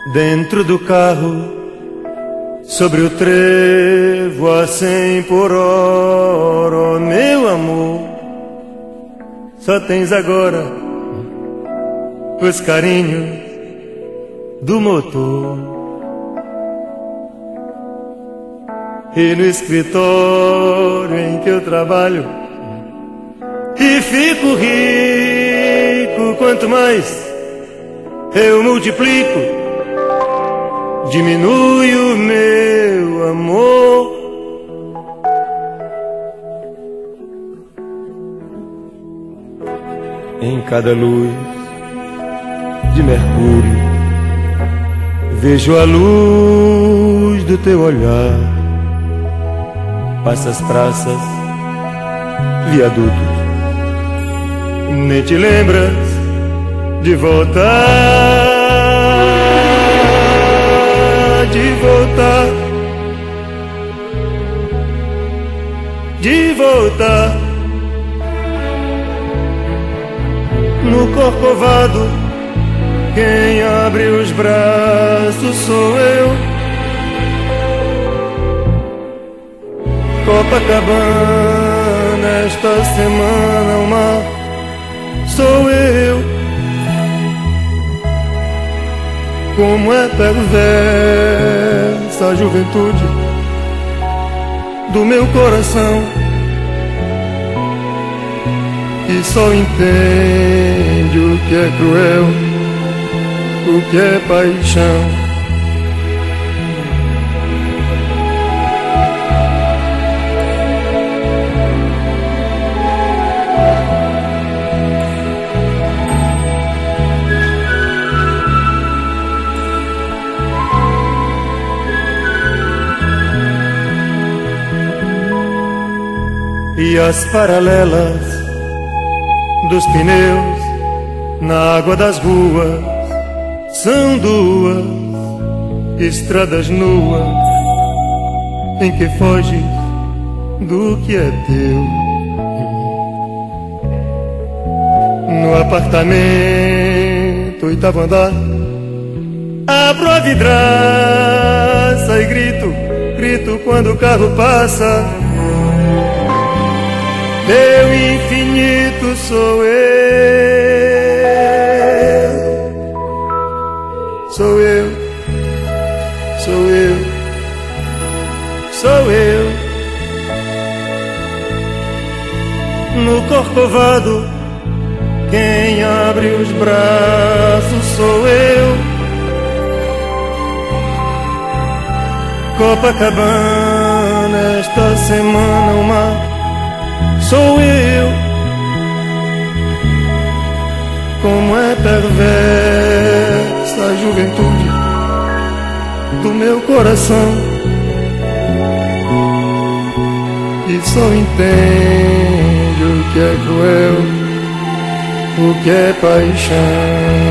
Dentro do carro, sobre o trevo a 100 por hora, oh, meu amor, só tens agora os carinhos do motor. E no escritório em que eu trabalho e fico rico, quanto mais eu multiplico, diminui o meu amor. Em cada luz de Mercúrio vejo a luz do teu olhar. Passas praças, viadutos, nem te lembras de voltar, de voltar, de voltar. No Corcovado, quem abre os braços sou eu. Copacabana, esta semana o mar sou eu. Como é perversa a juventude do meu coração, que só entende o que é cruel, o que é paixão. E as paralelas dos pneus na água das ruas são duas estradas nuas em que foges do que é teu. No apartamento, 8º andar, abro a vidraça e grito quando o carro passa. Meu infinito sou eu, sou eu, sou eu, sou eu. No Corcovado, quem abre os braços sou eu. Copacabana, esta semana o mar sou eu. Como é perversa a juventude do meu coração, que só entende o que é cruel, o que é paixão.